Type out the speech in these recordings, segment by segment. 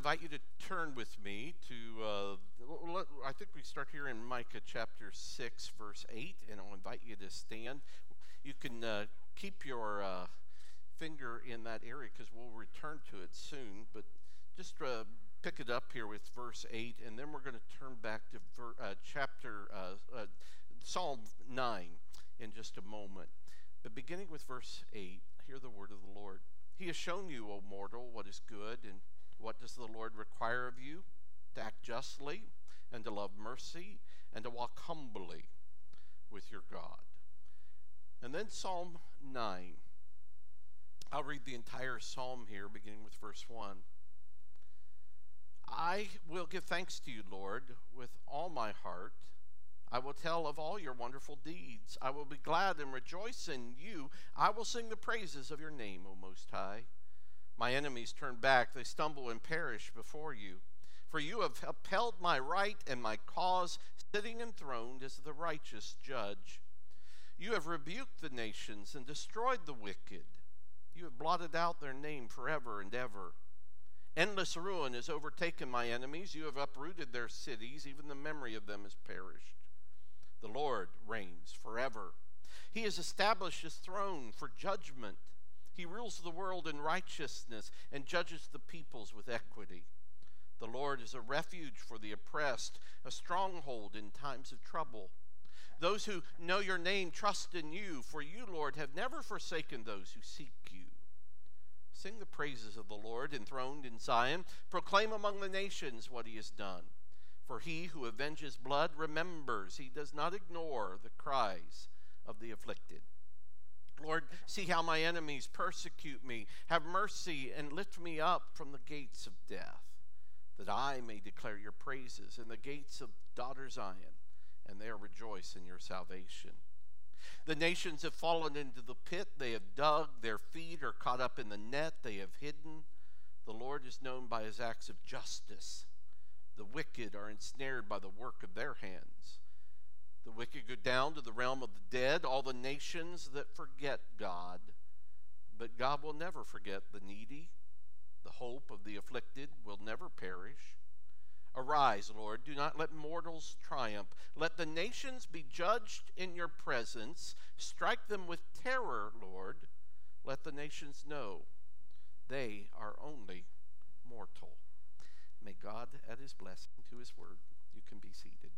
invite you to turn with me to, I think we start here in Micah chapter 6, verse 8, and I'll invite you to stand. You can keep your finger in that area because we'll return to it soon, but just pick it up here with verse 8, and then we're going to turn back to Psalm 9 in just a moment. But beginning with verse 8, hear the word of the Lord. He has shown you, O mortal, what is good, and what does the Lord require of you? To act justly, and to love mercy, and to walk humbly with your God. And then Psalm 9. I'll read the entire psalm here, beginning with verse 1. I will give thanks to you, Lord, with all my heart. I will tell of all your wonderful deeds. I will be glad and rejoice in you. I will sing the praises of your name, O Most High. My enemies turn back. They stumble and perish before you. For you have upheld my right and my cause, sitting enthroned as the righteous judge. You have rebuked the nations and destroyed the wicked. You have blotted out their name forever and ever. Endless ruin has overtaken my enemies. You have uprooted their cities. Even the memory of them has perished. The Lord reigns forever. He has established his throne for judgment. He rules the world in righteousness and judges the peoples with equity. The Lord is a refuge for the oppressed, a stronghold in times of trouble. Those who know your name trust in you, for you, Lord, have never forsaken those who seek you. Sing the praises of the Lord, enthroned in Zion. Proclaim among the nations what he has done. For he who avenges blood remembers. He does not ignore the cries of the afflicted. Lord, see how my enemies persecute me. Have mercy and lift me up from the gates of death, that I may declare your praises in the gates of daughter Zion, and there rejoice in your salvation. The nations have fallen into the pit they have dug. Their feet are caught up in the net they have hidden. The Lord is known by his acts of justice. The wicked are ensnared by the work of their hands. The wicked go down to the realm of the dead, all the nations that forget God. But God will never forget the needy. The hope of the afflicted will never perish. Arise, Lord, do not let mortals triumph. Let the nations be judged in your presence. Strike them with terror, Lord. Let the nations know they are only mortal. May God add his blessing to his word. You can be seated.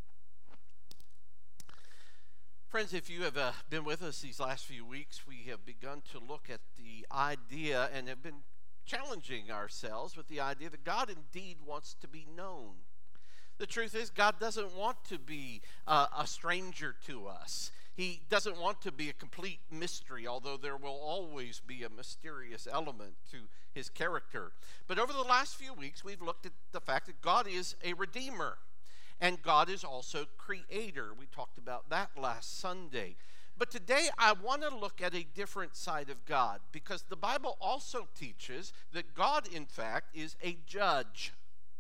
Friends, if you have been with us these last few weeks, we have begun to look at the idea and have been challenging ourselves with the idea that God indeed wants to be known. The truth is, God doesn't want to be a stranger to us. He doesn't want to be a complete mystery, although there will always be a mysterious element to his character. But over the last few weeks, we've looked at the fact that God is a redeemer, and God is also creator. We talked about that last Sunday. But today I want to look at a different side of God, because the Bible also teaches that God, in fact, is a judge.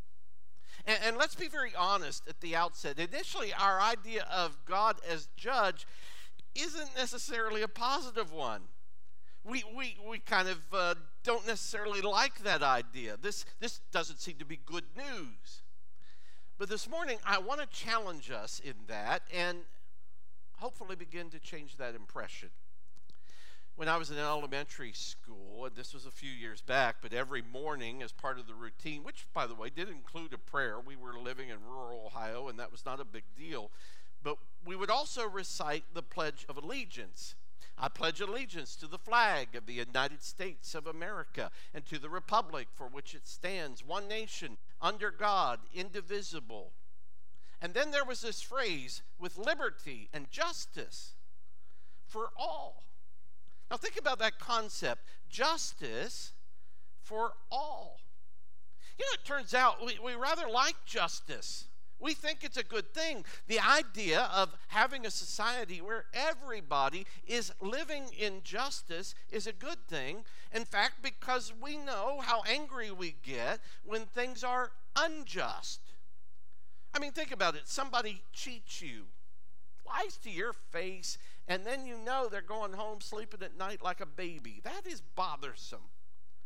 And let's be very honest at the outset. Initially, our idea of God as judge isn't necessarily a positive one. We kind of don't necessarily like that idea. This doesn't seem to be good news. But this morning, I want to challenge us in that and hopefully begin to change that impression. When I was in elementary school, and this was a few years back, but every morning as part of the routine, which, by the way, did include a prayer. We were living in rural Ohio, and that was not a big deal. But we would also recite the Pledge of Allegiance. I pledge allegiance to the flag of the United States of America and to the republic for which it stands, one nation, under God, indivisible. And then there was this phrase, with liberty and justice for all. Now think about that concept, justice for all. You know, it turns out we rather like justice. We think it's a good thing. The idea of having a society where everybody is living in justice is a good thing. In fact, because we know how angry we get when things are unjust. I mean, think about it. Somebody cheats you, lies to your face, and then you know they're going home sleeping at night like a baby. That is bothersome.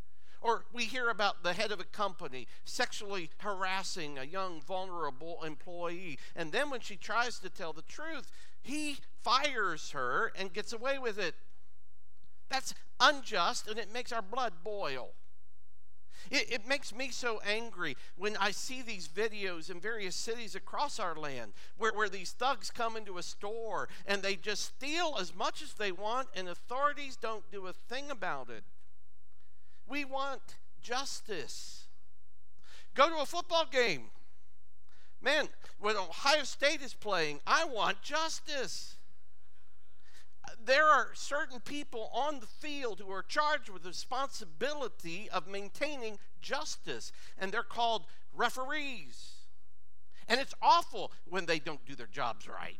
Or we hear about the head of a company sexually harassing a young, vulnerable employee. And then when she tries to tell the truth, he fires her and gets away with it. That's unjust, and it makes our blood boil. It makes me so angry when I see these videos in various cities across our land where these thugs come into a store and they just steal as much as they want, and authorities don't do a thing about it. We want justice. Go to a football game. Man, when Ohio State is playing, I want justice. There are certain people on the field who are charged with the responsibility of maintaining justice, and they're called referees. And it's awful when they don't do their jobs right.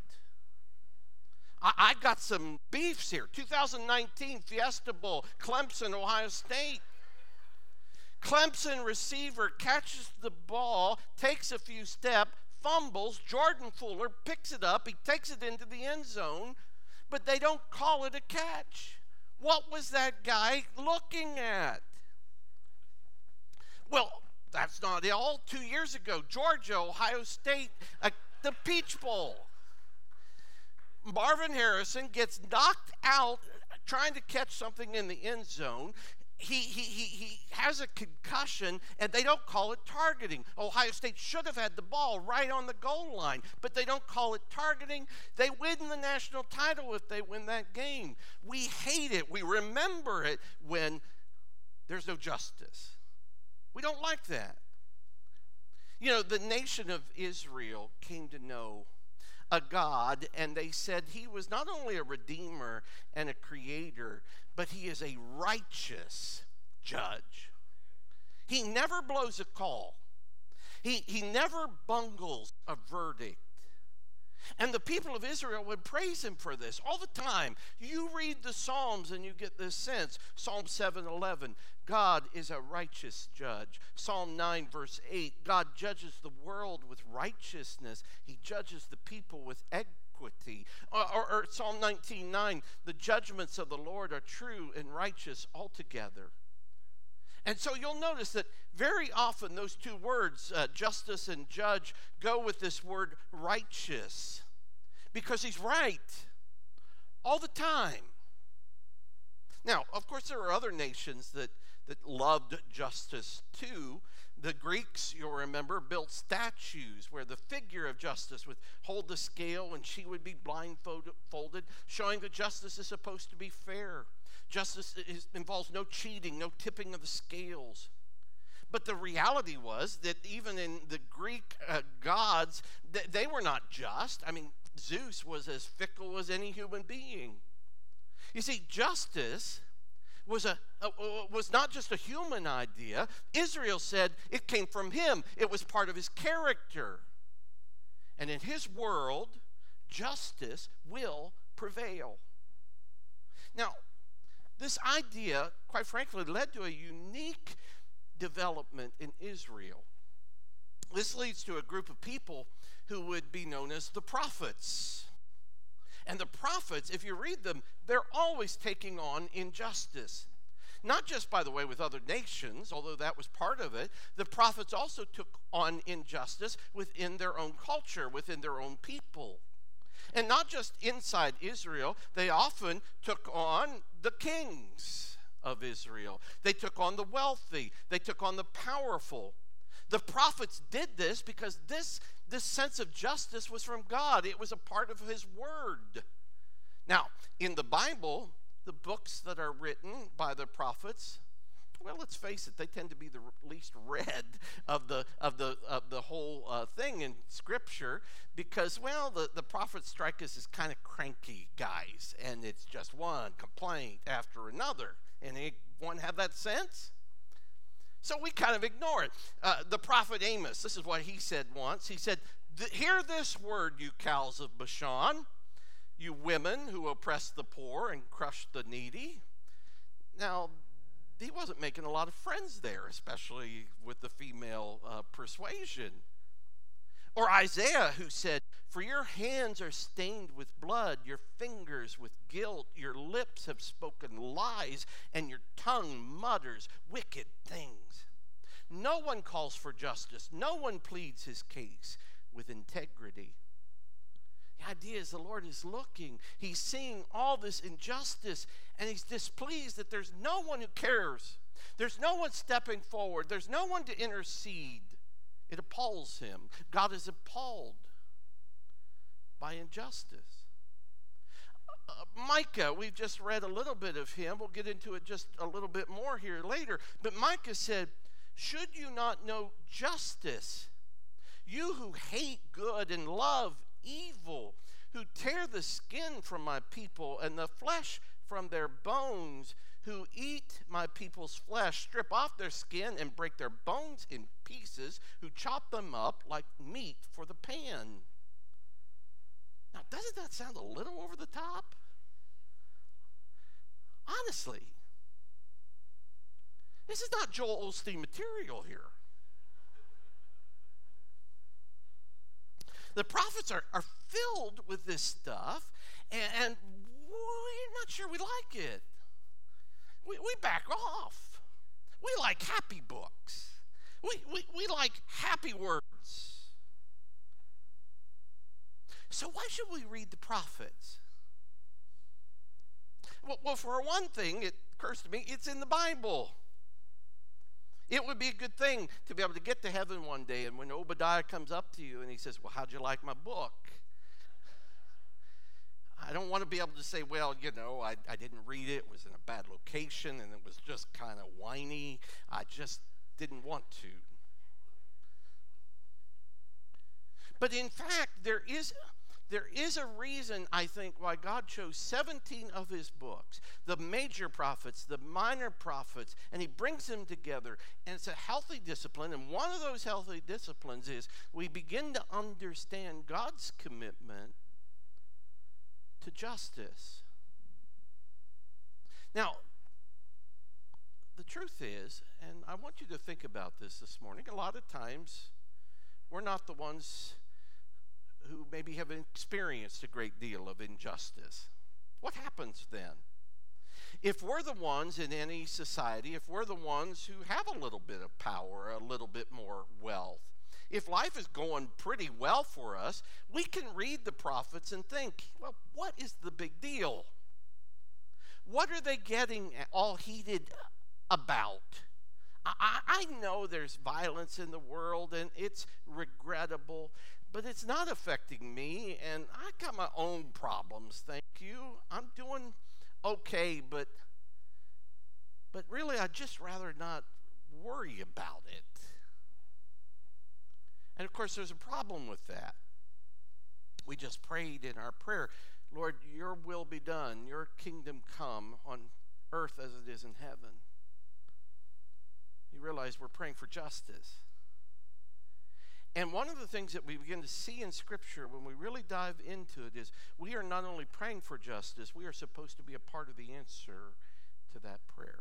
I got some beefs here. 2019 Fiesta Bowl, Clemson, Ohio State. Clemson receiver catches the ball, takes a few steps, fumbles. Jordan Fuller picks it up. He takes it into the end zone. But they don't call it a catch. What was that guy looking at? Well, that's not all. 2 years ago, Georgia, Ohio State, the Peach Bowl. Marvin Harrison gets knocked out trying to catch something in the end zone. He has a concussion, and they don't call it targeting. Ohio State should have had the ball right on the goal line, but they don't call it targeting. They win the national title if they win that game. We hate it. We remember it when there's no justice. We don't like that. You know, the nation of Israel came to know a God, and they said he was not only a redeemer and a creator, but he is a righteous judge. He never blows a call. He never bungles a verdict. And the people of Israel would praise him for this all the time. You read the Psalms and you get this sense. Psalm 7:11, God is a righteous judge. Psalm 9 verse 8, God judges the world with righteousness. He judges the people with equity. Or Psalm 19:9, the judgments of the Lord are true and righteous altogether. And so you'll notice that very often those two words, justice and judge, go with this word righteous, because he's right all the time. Now, of course, there are other nations that loved justice too. The Greeks, you'll remember, built statues where the figure of justice would hold the scale and she would be blindfolded, showing that justice is supposed to be fair. Justice involves no cheating, no tipping of the scales. But the reality was that even in the Greek gods, they were not just. I mean, Zeus was as fickle as any human being. You see, justice was not just a human idea. Israel said it came from him. It was part of his character. And in his world, justice will prevail. Now, this idea, quite frankly, led to a unique development in Israel. This leads to a group of people who would be known as the prophets. And the prophets, if you read them, they're always taking on injustice. Not just, by the way, with other nations, although that was part of it. The prophets also took on injustice within their own culture, within their own people. And not just inside Israel, they often took on the kings of Israel. They took on the wealthy. They took on the powerful. The prophets did this because this sense of justice was from God. It was a part of his word. Now, in the Bible, the books that are written by the prophets, well, let's face it, they tend to be the least read of the whole thing in Scripture because, well, the prophets strike us as kind of cranky guys, and it's just one complaint after another. Anyone have that sense? So we kind of ignore it. The prophet Amos, this is what he said once. He said, "Hear this word, you cows of Bashan, you women who oppress the poor and crush the needy." Now, he wasn't making a lot of friends there, especially with the female persuasion. Or Isaiah, who said, "For your hands are stained with blood, your fingers with guilt, your lips have spoken lies, and your tongue mutters wicked things." No one calls for justice. No one pleads his case with integrity. The idea is the Lord is looking. He's seeing all this injustice, and he's displeased that there's no one who cares. There's no one stepping forward. There's no one to intercede. It appalls him. God is appalled by injustice. Micah, we've just read a little bit of him. We'll get into it just a little bit more here later. But Micah said, "Should you not know justice? You who hate good and love evil, who tear the skin from my people and the flesh from their bones, who eat my people's flesh, strip off their skin and break their bones in pieces, who chop them up like meat for the pan." Now, doesn't that sound a little over the top? Honestly, this is not Joel Osteen material here. The prophets are filled with this stuff, and we're not sure we like it. We back off. We like happy books. We like happy words. So why should we read the prophets? Well, for one thing, it occurs to me, it's in the Bible. It would be a good thing to be able to get to heaven one day, and when Obadiah comes up to you and he says, "Well, how'd you like my book?" I don't want to be able to say, "Well, I didn't read it. It was in a bad location, and it was just kind of whiny. I just didn't want to." But in fact, there is a reason, I think, why God chose 17 of his books, the major prophets, the minor prophets, and he brings them together. And it's a healthy discipline. And one of those healthy disciplines is we begin to understand God's commitment to justice. Now, the truth is, and I want you to think about this morning, a lot of times we're not the ones who maybe have experienced a great deal of injustice. What happens then? If we're the ones in any society, if we're the ones who have a little bit of power, a little bit more wealth, if life is going pretty well for us, we can read the prophets and think, well, what is the big deal? What are they getting all heated about? I know there's violence in the world, and it's regrettable, but it's not affecting me, and I got my own problems, thank you. I'm doing okay, but really I'd just rather not worry about it. And of course, there's a problem with that. We just prayed in our prayer, "Lord, your will be done, your kingdom come on earth as it is in heaven." You realize we're praying for justice. And one of the things that we begin to see in Scripture when we really dive into it is we are not only praying for justice, we are supposed to be a part of the answer to that prayer.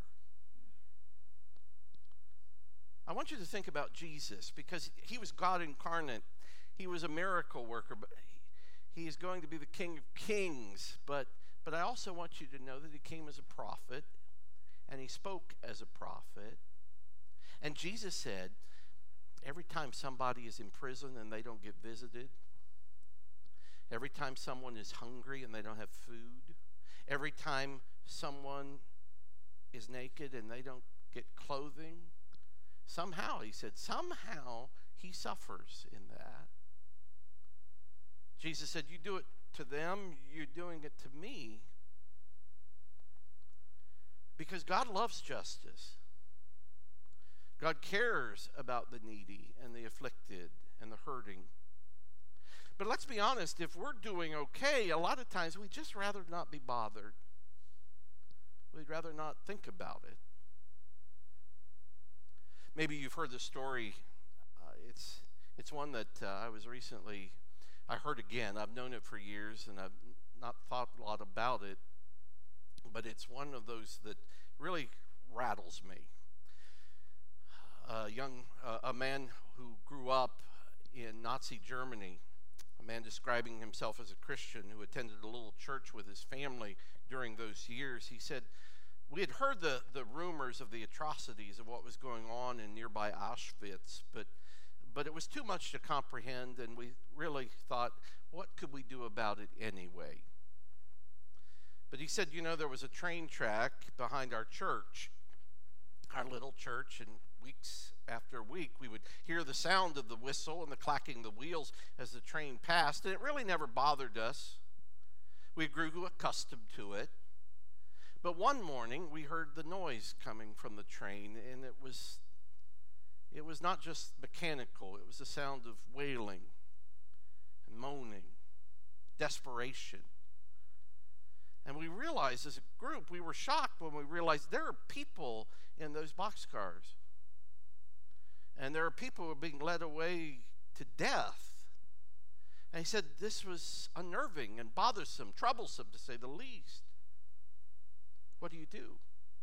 I want you to think about Jesus, because he was God incarnate. He was a miracle worker, but he is going to be the King of Kings. But I also want you to know that he came as a prophet, and he spoke as a prophet. And Jesus said, every time somebody is in prison and they don't get visited, every time someone is hungry and they don't have food, every time someone is naked and they don't get clothing, somehow, he said, somehow he suffers in that. Jesus said, you do it to them, you're doing it to me. Because God loves justice. God cares about the needy and the afflicted and the hurting. But let's be honest, if we're doing okay, a lot of times we'd just rather not be bothered. We'd rather not think about it. Maybe you've heard the story. It's one that I heard again. I've known it for years, and I've not thought a lot about it. But it's one of those that really rattles me. A man who grew up in Nazi Germany, a man describing himself as a Christian who attended a little church with his family during those years. He said, we had heard the rumors of the atrocities of what was going on in nearby Auschwitz, but it was too much to comprehend, and we really thought, what could we do about it anyway? But he said, there was a train track behind our church, our little church, and weeks after week we would hear the sound of the whistle and the clacking of the wheels as the train passed, and it really never bothered us. We grew accustomed to it. But one morning we heard the noise coming from the train, and it was not just mechanical. It was the sound of wailing and moaning, desperation. And we realized as a group, we were shocked when we realized there are people in those boxcars. And there are people who are being led away to death. And he said this was unnerving and bothersome, troublesome to say the least. What do you do?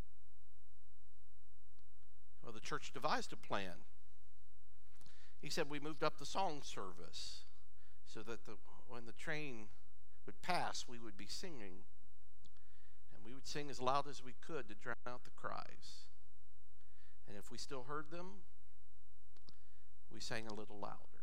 Well, the church devised a plan. He said we moved up the song service so that when the train would pass, we would be singing. And we would sing as loud as we could to drown out the cries. And if we still heard them, we sang a little louder.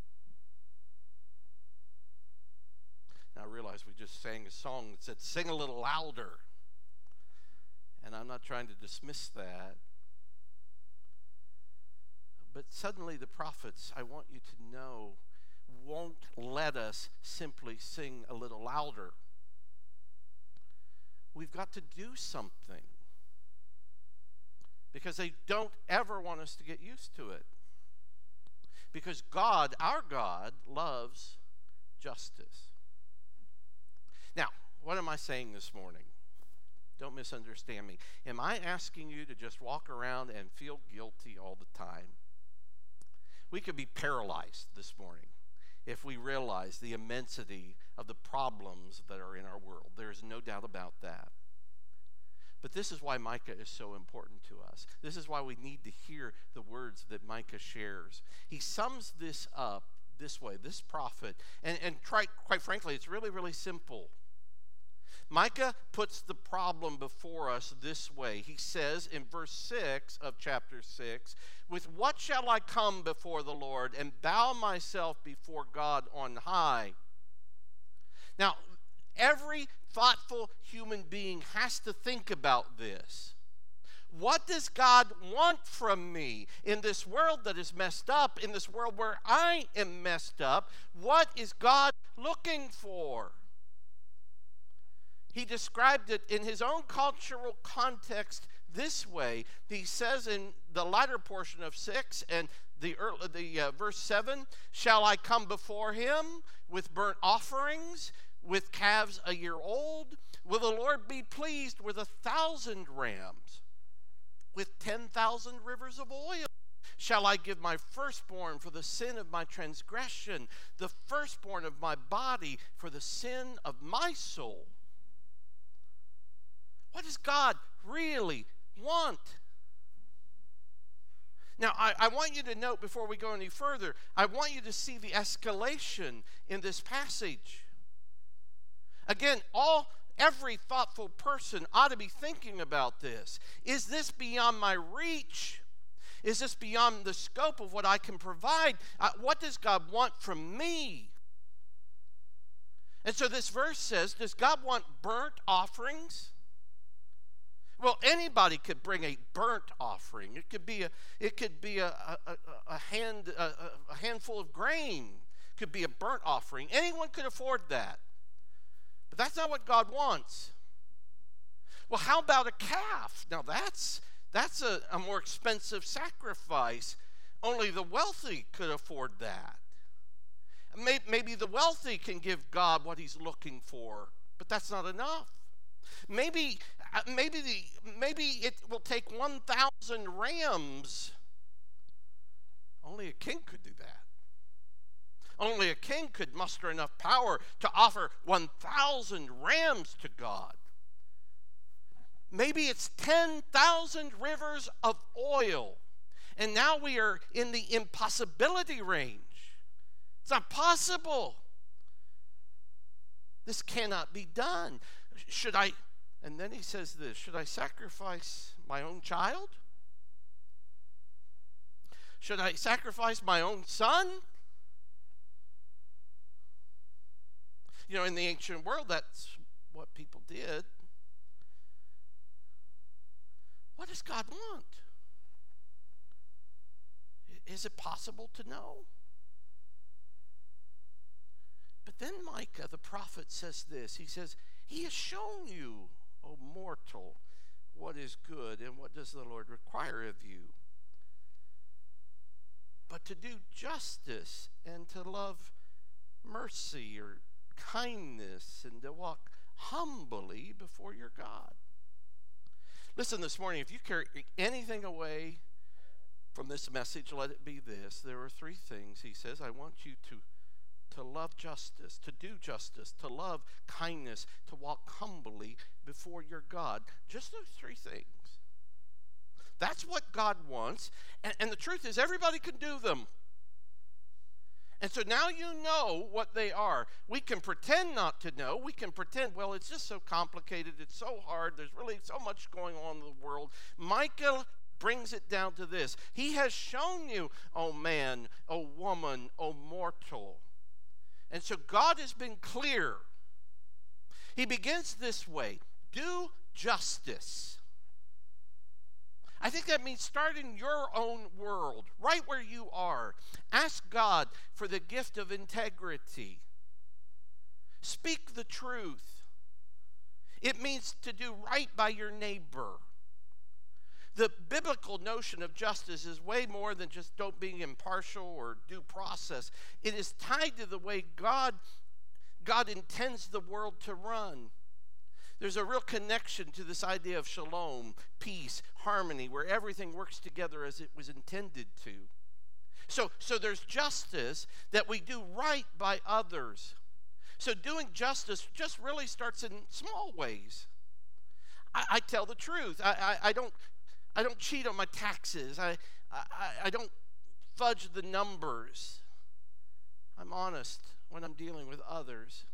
Now I realize we just sang a song that said, sing a little louder. And I'm not trying to dismiss that. But suddenly the prophets, I want you to know, won't let us simply sing a little louder. We've got to do something. Because they don't ever want us to get used to it. Because God, our God, loves justice. Now, what am I saying this morning? Don't misunderstand me. Am I asking you to just walk around and feel guilty all the time? We could be paralyzed this morning if we realize the immensity of the problems that are in our world. There's no doubt about that. But this is why Micah is so important to us. This is why we need to hear the words that Micah shares. He sums this up this way, this prophet, and quite frankly, it's really, really simple. Micah puts the problem before us this way. He says in verse 6 of chapter 6, with what shall I come before the Lord and bow myself before God on high? Now, every thoughtful human being has to think about this. What does God want from me in this world that is messed up, in this world where I am messed up? What is God looking for? He described it in his own cultural context this way. He says in the latter portion of 6 and the verse 7, shall I come before him with burnt offerings, with calves a year old? Will the Lord be pleased with 1,000 rams, with 10,000 rivers of oil? Shall I give my firstborn for the sin of my transgression, the firstborn of my body for the sin of my soul? What does God really want? Now, I want you to note before we go any further, I want you to see the escalation in this passage. Again, every thoughtful person ought to be thinking about this. Is this beyond my reach? Is this beyond the scope of what I can provide? What does God want from me? And so this verse says, does God want burnt offerings? Well, anybody could bring a burnt offering. It could be a handful of grain. It could be a burnt offering. Anyone could afford that. But that's not what God wants. Well, how about a calf? Now that's a more expensive sacrifice. Only the wealthy could afford that. Maybe the wealthy can give God what he's looking for, but that's not enough. Maybe it will take 1,000 rams. Only a king could do that. Only a king could muster enough power to offer 1,000 rams to God. Maybe it's 10,000 rivers of oil. And now we are in the impossibility range. It's not possible. This cannot be done. And then he says this, should I sacrifice my own child? Should I sacrifice my own son? You know, in the ancient world, that's what people did. What does God want? Is it possible to know? But then Micah, the prophet, says this. He says, he has shown you, O mortal, what is good and what does the Lord require of you. But to do justice and to love mercy or kindness and to walk humbly before your God. Listen, this morning, if you carry anything away from this message, let it be this. There are three things. He says, I want you to love justice, to do justice, to love kindness, to walk humbly before your God. Just those three things. That's what God wants. And the truth is, everybody can do them. And so now you know what they are. We can pretend not to know. We can pretend, well, it's just so complicated. It's so hard. There's really so much going on in the world. Micah brings it down to this. He has shown you, O man, O woman, O mortal. And so God has been clear. He begins this way. Do justice. I think that means start in your own world, right where you are. Ask God for the gift of integrity. Speak the truth. It means to do right by your neighbor. The biblical notion of justice is way more than just don't being impartial or due process. It is tied to the way God intends the world to run. There's a real connection to this idea of shalom, peace, harmony, where everything works together as it was intended to. So there's justice that we do right by others. So doing justice just really starts in small ways. I tell the truth. I don't cheat on my taxes. I don't fudge the numbers. I'm honest when I'm dealing with others.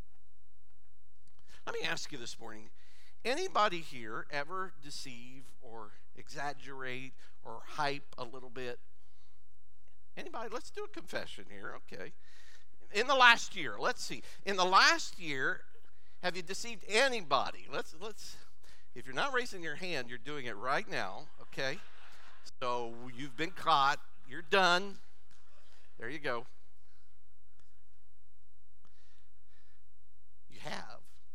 Let me ask you this morning, anybody here ever deceive or exaggerate or hype a little bit? Anybody? Let's do a confession here, okay. In the last year, let's see. In the last year, have you deceived anybody? Let's. If you're not raising your hand, you're doing it right now, okay? So you've been caught. You're done. There you go. You have.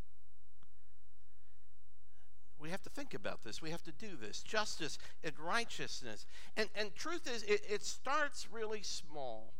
We have to think about this. We have to do this. Justice and righteousness. And truth is, it starts really small.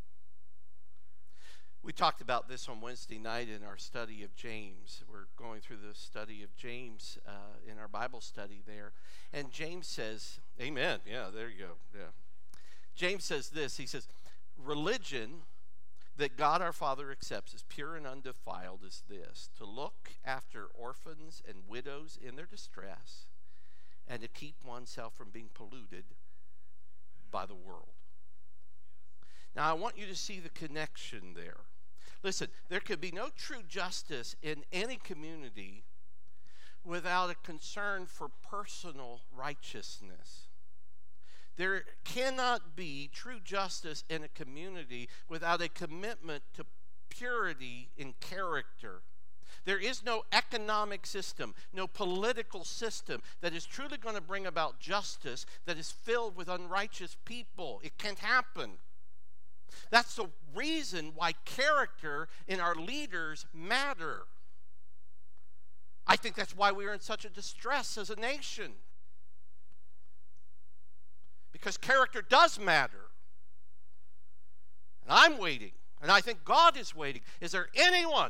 We talked about this on Wednesday night in our study of James. We're going through the study of James in our Bible study there. And James says, amen. Yeah, there you go. Yeah. James says this. He says, religion that God our Father accepts as pure and undefiled is this, to look after orphans and widows in their distress and to keep oneself from being polluted by the world. Now, I want you to see the connection there. Listen, there could be no true justice in any community without a concern for personal righteousness. There cannot be true justice in a community without a commitment to purity in character. There is no economic system, no political system that is truly going to bring about justice that is filled with unrighteous people. It can't happen. That's the reason why character in our leaders matter. I think that's why we are in such a distress as a nation. Because character does matter. And I'm waiting, and I think God is waiting. Is there anyone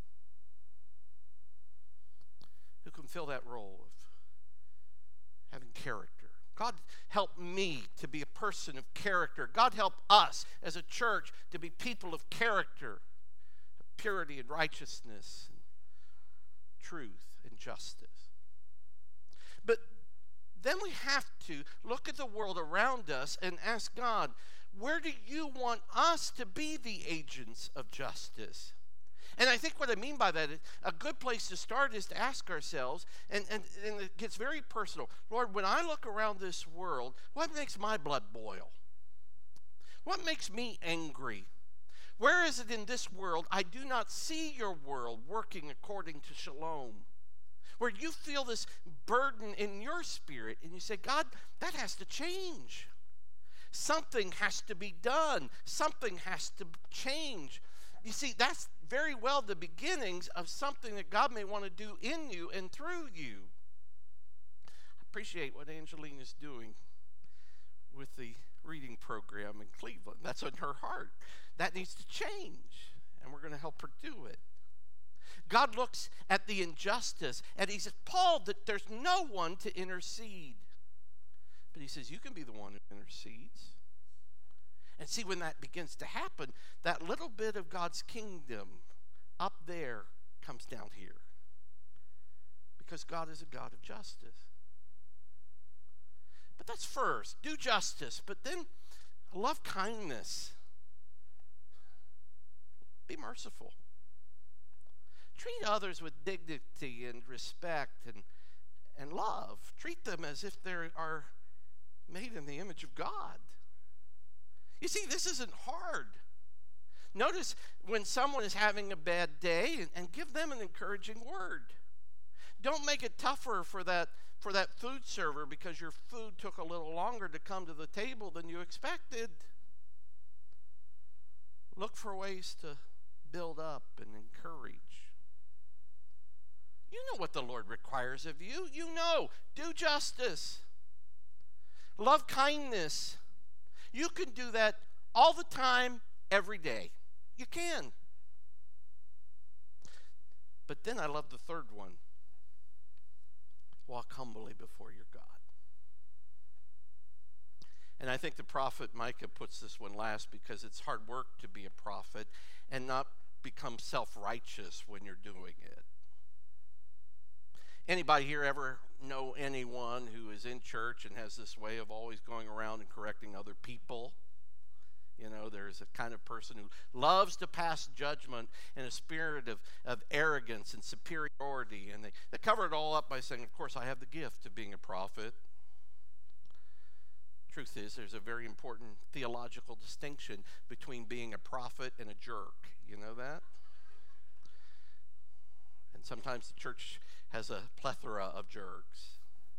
who can fill that role of having character? God, help me to be a person of character. God, help us as a church to be people of character, of purity and righteousness, and truth and justice. But then we have to look at the world around us and ask God, where do you want us to be the agents of justice? And I think what I mean by that is a good place to start is to ask ourselves, and it gets very personal. Lord, when I look around this world, what makes my blood boil? What makes me angry? Where is it in this world I do not see your world working according to shalom? Where you feel this burden in your spirit and you say, God, that has to change. Something has to be done. Something has to change. You see, that's very well the beginnings of something that God may want to do in you and through you. I appreciate what Angeline is doing with the reading program in Cleveland. That's on her heart. That needs to change, and we're going to help her do it. God looks at the injustice, and he says, Paul, that there's no one to intercede. But he says, you can be the one who intercedes. And see, when that begins to happen, that little bit of God's kingdom up there comes down here. Because God is a God of justice. But that's first. Do justice. But then love kindness. Be merciful. Treat others with dignity and respect and love. Treat them as if they are made in the image of God. You see, this isn't hard. Notice when someone is having a bad day and give them an encouraging word. Don't make it tougher for that food server because your food took a little longer to come to the table than you expected. Look for ways to build up and encourage. You know what the Lord requires of you. You know. Do justice. Love kindness. You can do that all the time, every day. You can. But then I love the third one. Walk humbly before your God. And I think the prophet Micah puts this one last because it's hard work to be a prophet and not become self-righteous when you're doing it. Anybody here ever know anyone who is in church and has this way of always going around and correcting other people? You know, there's a kind of person who loves to pass judgment in a spirit of arrogance and superiority. And they cover it all up by saying, of course, I have the gift of being a prophet. Truth is, there's a very important theological distinction between being a prophet and a jerk. You know that? And sometimes the church has a plethora of jerks.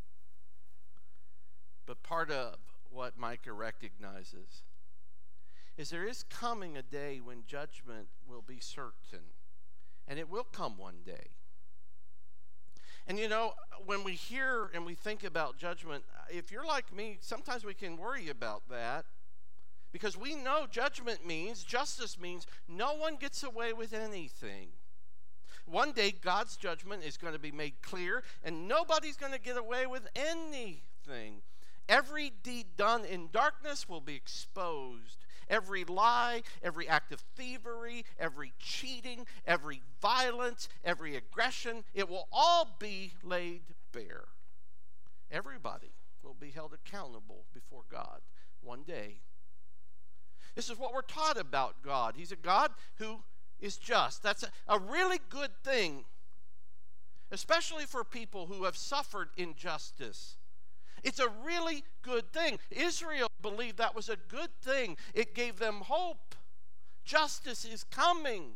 But part of what Micah recognizes is there is coming a day when judgment will be certain. And it will come one day. And you know, when we hear and we think about judgment, if you're like me, sometimes we can worry about that. Because we know justice means no one gets away with anything. One day, God's judgment is going to be made clear, and nobody's going to get away with anything. Every deed done in darkness will be exposed. Every lie, every act of thievery, every cheating, every violence, every aggression, it will all be laid bare. Everybody will be held accountable before God one day. This is what we're taught about God. He's a God who is just. That's a really good thing, especially for people who have suffered injustice. It's a really good thing. Israel believed that was a good thing. It gave them hope. Justice is coming.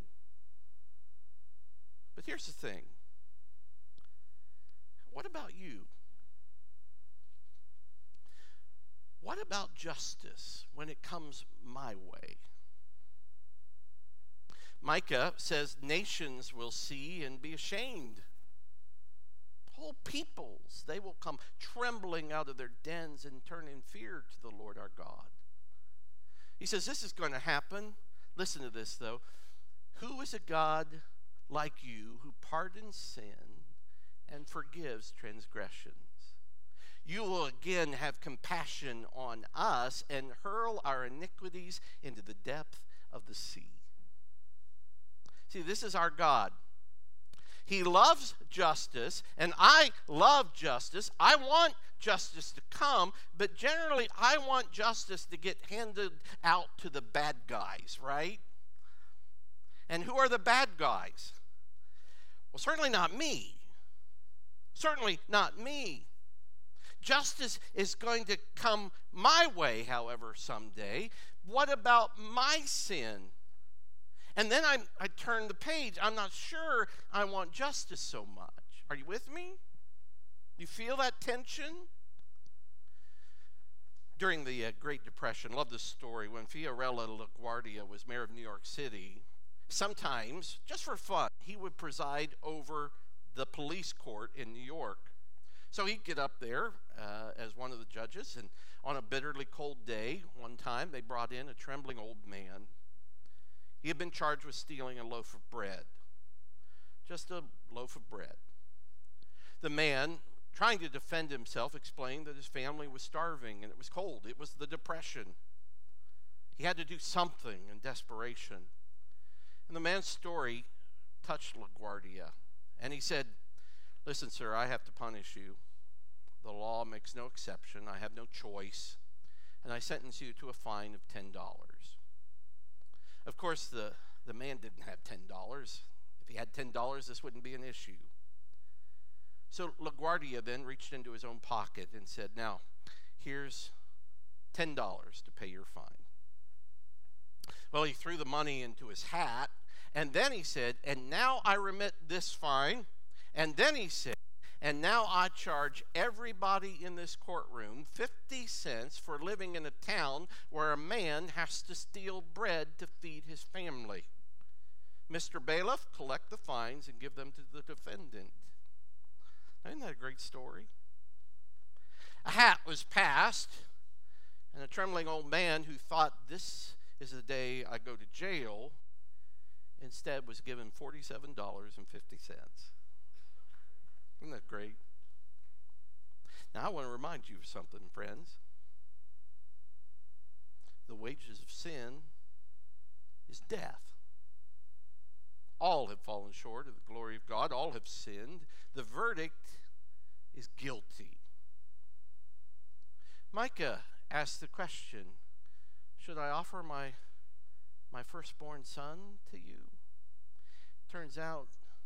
But here's the thing. What about you? What about justice when it comes my way? Micah says nations will see and be ashamed. Whole peoples, they will come trembling out of their dens and turn in fear to the Lord our God. He says this is going to happen. Listen to this, though. Who is a God like you who pardons sin and forgives transgressions? You will again have compassion on us and hurl our iniquities into the depth of the sea. See, this is our God. He loves justice, and I love justice. I want justice to come, but generally I want justice to get handed out to the bad guys, right? And who are the bad guys? Well, certainly not me. Certainly not me. Justice is going to come my way, however, someday. What about my sin? And then I turn the page. I'm not sure I want justice so much. Are you with me? You feel that tension? During the Great Depression, I love this story, when Fiorello LaGuardia was mayor of New York City, sometimes, just for fun, he would preside over the police court in New York. So he'd get up there as one of the judges, and on a bitterly cold day, one time, they brought in a trembling old man. He had been charged with stealing a loaf of bread. Just a loaf of bread. The man, trying to defend himself, explained that his family was starving and it was cold. It was the Depression. He had to do something in desperation. And the man's story touched LaGuardia. And he said, "Listen, sir, I have to punish you. The law makes no exception. I have no choice. And I sentence you to a fine of $10. Of course, the man didn't have $10. If he had $10, this wouldn't be an issue. So LaGuardia then reached into his own pocket and said, "Now, here's $10 to pay your fine." Well, he threw the money into his hat, and then he said, "And now I remit this fine." And then he said, "And now I charge everybody in this courtroom 50 cents for living in a town where a man has to steal bread to feed his family. Mr. Bailiff, collect the fines and give them to the defendant." Isn't that a great story? A hat was passed, and a trembling old man who thought, "This is the day I go to jail," instead was given $47.50. Isn't that great? Now, I want to remind you of something, friends. The wages of sin is death. All have fallen short of the glory of God. All have sinned. The verdict is guilty. Micah asked the question, "Should I offer my firstborn son to you?" Turns out,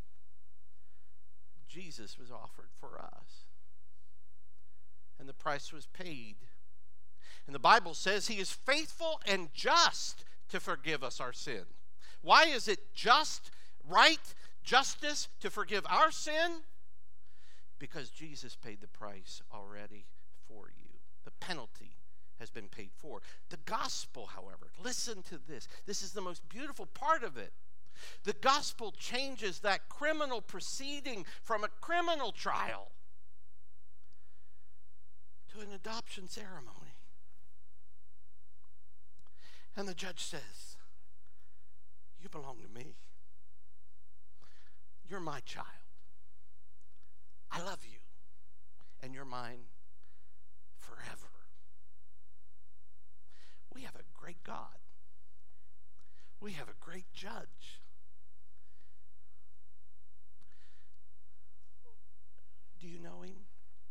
Jesus was offered for us. And the price was paid. And the Bible says he is faithful and just to forgive us our sin. Why is it just, right, justice to forgive our sin? Because Jesus paid the price already for you. The penalty has been paid for. The gospel, however, listen to this. This is the most beautiful part of it. The gospel changes that criminal proceeding from a criminal trial to an adoption ceremony. And the judge says, "You belong to me. You're my child. I love you, and you're mine forever." We have a great God. We have a great judge. Do you know him?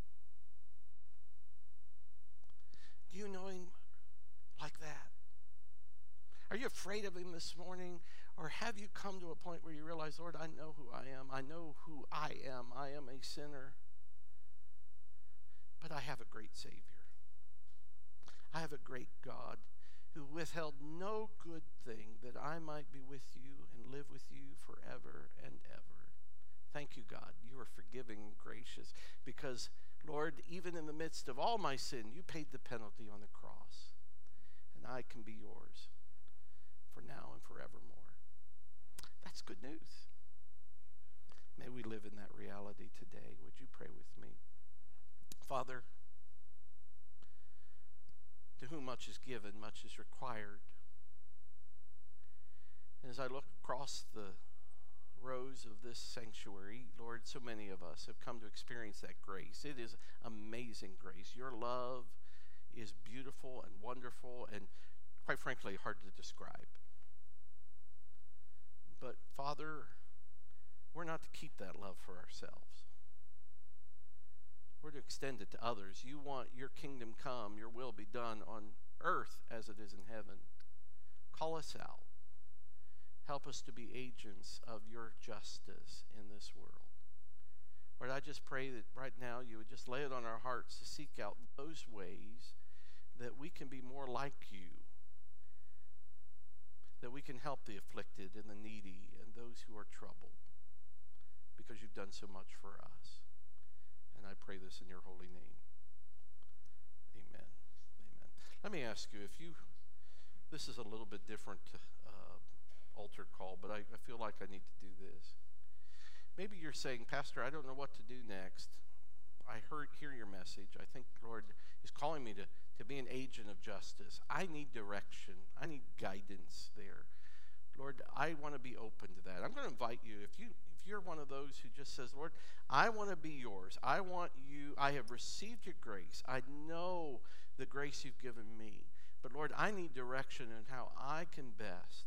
Do you know him like that? Are you afraid of him this morning? Or have you come to a point where you realize, "Lord, I know who I am. I know who I am. I am a sinner. But I have a great Savior. I have a great God who withheld no good thing that I might be with you and live with you forever and ever." Thank you, God. You are forgiving and gracious because, Lord, even in the midst of all my sin, you paid the penalty on the cross. And I can be yours for now and forevermore. That's good news. May we live in that reality today. Would you pray with me? Father, to whom much is given, much is required. And as I look across the rows of this sanctuary, Lord, so many of us have come to experience that grace. It is amazing grace. Your love is beautiful and wonderful and, quite frankly, hard to describe. But, Father, we're not to keep that love for ourselves. We're to extend it to others. You want your kingdom come, your will be done on earth as it is in heaven. Call us out. Help us to be agents of your justice in this world. Lord, I just pray that right now you would just lay it on our hearts to seek out those ways that we can be more like you, that we can help the afflicted and the needy and those who are troubled, because you've done so much for us. And I pray this in your holy name. Amen. Amen. Let me ask you, this is a little bit different altar call, but I feel like I need to do this. Maybe you're saying, Pastor, I don't know what to do next. I hear your message. I think the Lord is calling me to be an agent of justice. I need direction. I need guidance there. Lord, I want to be open to that. I'm going to invite you, if you're one of those who just says, Lord, I want to be yours. I want you. I have received your grace. I know the grace you've given me. But Lord, I need direction in how I can best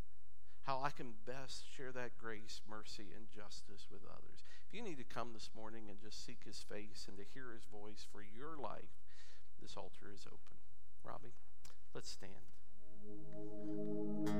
share that grace, mercy, and justice with others. If you need to come this morning and just seek his face and to hear his voice for your life, this altar is open. Robbie, let's stand.